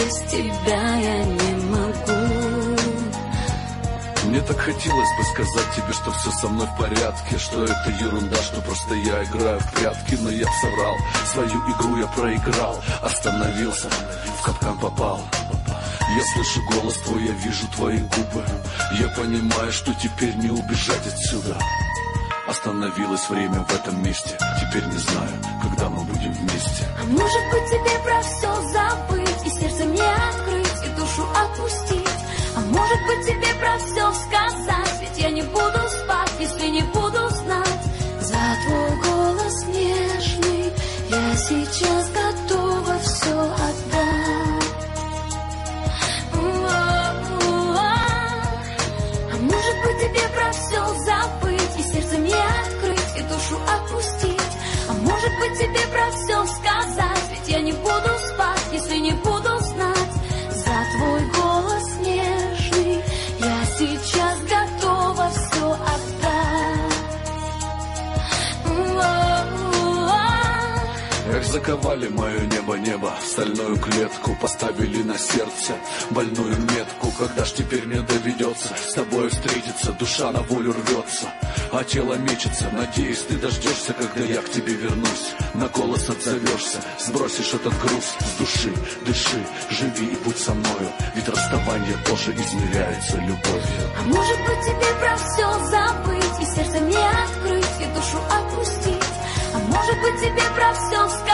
без тебя я не могу. Мне так хотелось бы сказать тебе, что все со мной в порядке, что это ерунда, что просто я играю в прятки. Но я б соврал, свою игру я проиграл, остановился, в капкан попал. Я слышу голос твой, я вижу твои губы. Я понимаю, что теперь не убежать отсюда. Остановилось время в этом месте. Теперь не знаю, когда мы будем вместе. А может быть тебе про все забыть, и сердце мне открыть, и душу отпустить. А может быть тебе про все сказать, ведь я не буду спать, если не буду знать. За твой голос нежный я сейчас готова все отдать. А может быть тебе про все забыть, и сердце мне открыть, и душу отпустить. А может быть тебе про все сказать, ведь я не буду спать, если не буду знать. За твой голос нежный я сейчас готова все отдать. Эх, заковали мое небо, в стальную клетку, поставили на сердце больную метку. Когда ж теперь мне доведется с тобой встретиться, душа на волю рвется, а тело мечется. Надеюсь, ты дождешься, когда я к тебе вернусь. На голос отзовешься, сбросишь этот груз с души. Дыши, живи и будь со мною, ведь расставание тоже измеряется любовью. А может быть тебе про все забыть, и сердце мне открыть, и душу отпустить. А может быть тебе про все сказать,